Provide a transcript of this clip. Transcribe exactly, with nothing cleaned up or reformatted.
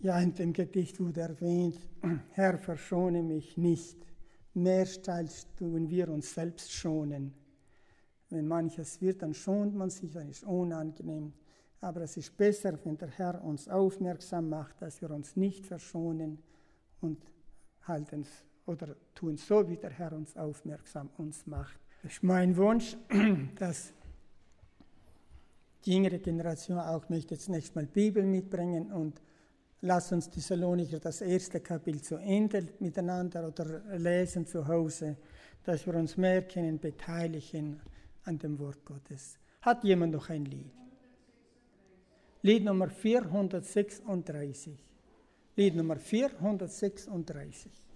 Ja, in dem Gedicht wurde erwähnt, Herr, verschone mich nicht. Mehrstens tun wir uns selbst schonen. Wenn manches wird, dann schont man sich, dann ist unangenehm. Aber es ist besser, wenn der Herr uns aufmerksam macht, dass wir uns nicht verschonen und halten oder tun so, wie der Herr uns aufmerksam uns macht. Das ist mein Wunsch, dass die jüngere Generation auch möchte jetzt nächstes Mal Bibel mitbringen und lass uns Thessalonicher das erste Kapitel zu Ende miteinander oder lesen zu Hause, dass wir uns mehr können beteiligen an dem Wort Gottes. Hat jemand noch ein Lied? Lied Nummer vierhundertsechsunddreißig. Lied Nummer vierhundertsechsunddreißig.